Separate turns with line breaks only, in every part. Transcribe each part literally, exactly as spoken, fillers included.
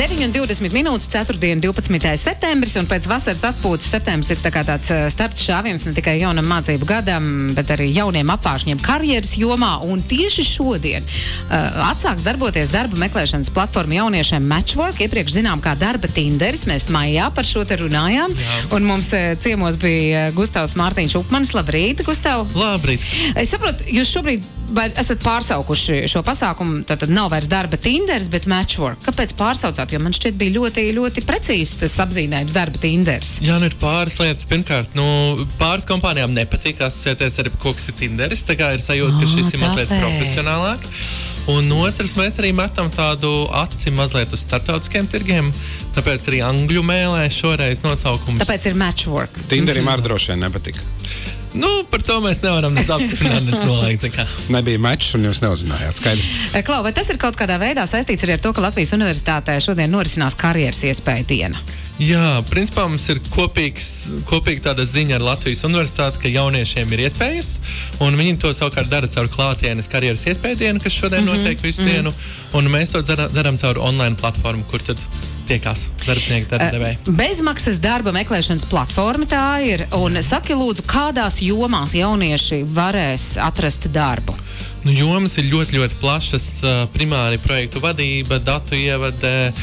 deviņi un divdesmit minūtes, ceturtdien, divpadsmitais septembris, un pēc vasaras atpūtas septembris ir tā kā tāds starta šāviens ne tikai jaunam mācību gadam, bet arī jauniem apvāršņiem karjeras jomā, un tieši šodien uh, atsāks darboties darba meklēšanas platforma jauniešiem Matchwork. Iepriekš zinām, kā darba Tinderis, mēs maijā par šo te runājām, Jā. un mums uh, ciemos bija Gustavs Mārtiņš Upmanis. Labrīt, Gustav!
Labrīt!
Es saprotu, jūs šobrīd vai esat pārsaukuši šo pasākumu, tad nav vairs darba Tinderis, bet Matchwork. Kāpēc pārsaucāt? Jo man šķiet bija ļoti, ļoti precīzs tas apzīmējums darba Tinderis.
Jā, nu ir pāris lietas. Pirmkārt, nu, pāris kompānijām nepatīk asociēties ar kaut kas ir Tinderis, tā kā ir sajūta, ka šis ir mazliet profesionālāk. Un otrs, mēs arī metam tādu aci mazliet uz starptautiskiem tirgiem, tāpēc arī angļu mēlē šoreiz nosaukums.
Tāpēc ir Matchwork.
Tinderim ar droši vien nepatika.
Nu, par to mēs nevaram nes apstiprināt, nes nolaikt.
Nebija mečs un jūs neuzinājāt, skaidrs.
Klau, vai tas ir kaut kādā veidā saistīts arī ar to, ka Latvijas universitātē šodien norisinās karjeras iespēja diena?
Jā, principā mums ir kopīgs, kopīga tāda ziņa ar Latvijas universitāti, ka jauniešiem ir iespējas, un viņi to savukārt dara caur klātienes karjeras iespēja dienu, kas šodien mm-hmm, notiek visu mm-hmm. dienu, un mēs to darām caur online platformu, kur tad tiekās darbinieki, darbadevēji.
Uh, bezmaksas darba meklēšanas platforma tā ir, un saki lūdzu, kādās jomās jaunieši varēs atrast darbu?
Nu, jomas ir ļoti, ļoti plašas. Primāri projektu vadība, datu ievade,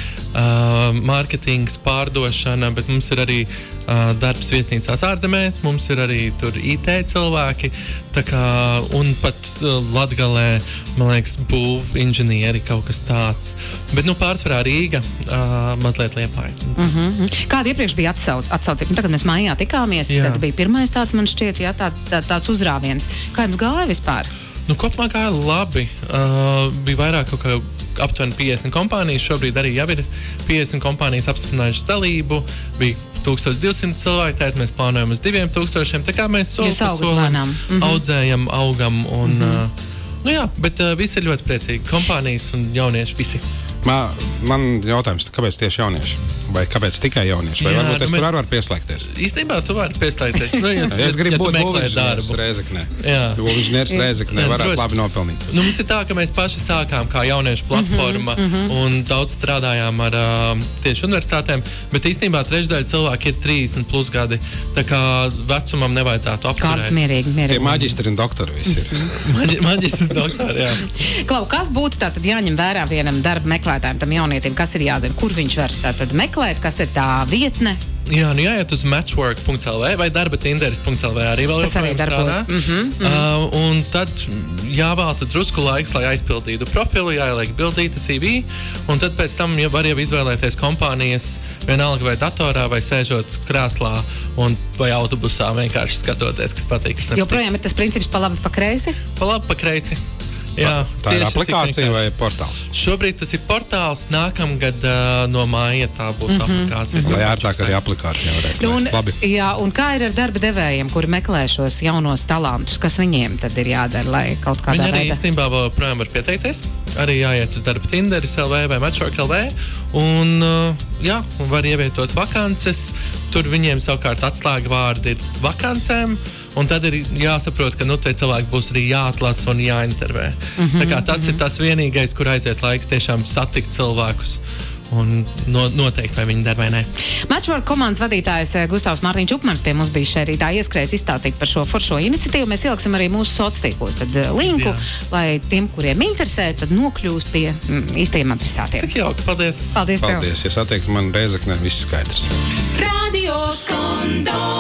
uh, mārketings, pārdošana, bet mums ir arī uh, darbs viesnīcās ārzemēs, mums ir arī tur I T cilvēki, tā kā, un pat uh, Latgalē, man liekas, būv inženieri, kaut kas tāds. Bet, nu, pārsvarā Rīga, uh, mazliet Liepāja.
Mm-hmm. Kāda iepriekš bija atsauc, atsaucība? Nu, tagad mēs mājā tikāmies, jā. Tad bija pirmais tāds, man šķiet, jā, tā, tā, tāds uzrāviens. Kā jums gāja vispār?
Nu, kopumā gāja labi. Uh, bija vairāk kaut kā aptuveni piecdesmit kompānijas. Šobrīd arī jau ir piecdesmit kompānijas apstiprinājušas dalību. Bija tūkstoš divsimt cilvēki, tātad mēs plānojam uz diviem tūkstošiem. Tā kā mēs soli pa solim mm-hmm. audzējam, augam. Un, mm-hmm. uh, nu jā, bet uh, visi ir ļoti priecīgi. Kompānijas un jaunieši visi.
Man, man jautājums, kāpēc tieši jaunieši? Vai kāpēc tikai jaunieši? Vai jā, varbūt es nu mēs... tur arī varu pieslēgties?
Īstenībā tu vari pieslēgties. Nu, ja,
es gribu
ja
būt būvinženieris Rēzeknē. Būvinženieris Rēzeknē varētu droši. Labi nopelnīt.
Nu, mums ir tā, ka mēs paši sākām kā jauniešu platforma mm-hmm, mm-hmm. un daudz strādājām ar uh, tieši universitātēm, bet īstenībā trešdaļa cilvēki ir trīsdesmit plus gadi, tā kā vecumam nevajadzētu apturēt.
Mierīgi, mierīgi.
Tie maģistri un doktori visi ir.
Maģi, maģistri un doktori, jā.
Klau, kas būtu tātad jāņem vērā vienam darba meklētājiem, tam jaunietim, kas ir jāzina, kur viņš var tātad meklēt, kas ir tā vietne?
Jā, nu jāiet uz matchwork punkt l v vai darba tinderis punkt l v arī vēl joprojām strādā. Mm-hmm, mm-hmm. Uh, un tad jāvēlta drusku laiks, lai aizpildītu profilu, jāieliek bildīta C V, un tad pēc tam jau var jau izvēlēties kompānijas vienalga vai datorā, vai sēžot krēslā un vai autobusā vienkārši skatoties, kas patīk, kas nepatīk.
Joprojām ir tas princips pa labi, pa kreisi?
Pa labi, pa kreisi. Jā,
tā ir aplikācija vai portāls?
Šobrīd tas ir portāls, nākamgad uh, no māja tā būs mm-hmm. aplikācija.
Lai ērtāk arī aplikācija varēs
nu, un,
labi.
Jā, un kā ir ar darba devējiem, kuri meklē šos jaunos talantus? Kas viņiem tad ir jādara, lai kaut kādā
veidā? Viņi arī
veidā...
īstenībā vēl projām var pieteikties. Arī jāiet uz darba Tinderis L V vai Matchwork L V. Un, uh, jā, un var ievietot vakances. Tur viņiem savukārt atslēga vārdi ir vakancēm. Un tad ir jāsaprot, ka nu, tie cilvēki būs arī jāatlasa un jāintervē. Mm-hmm, tā kā tas mm-hmm. ir tas vienīgais, kur aiziet laiks tiešām satikt cilvēkus un no, noteikt, vai viņi der vai nē.
Matchwork komandas vadītājs Gustavs Mārtiņš Upmanis pie mums bija šeit rītā ieskrējis izstāstīt par šo foršo iniciatīvu. Mēs ieliksim arī mūsu sociālos tad linku, Jā. Lai tiem, kuriem interesē, tad nokļūst pie mm, īstajiem adresātiem.
Cik jauki, paldies!
Paldies tev!
Paldies, ja satiek man Rēzeknē, viss skaidrs.
Radio Skondo.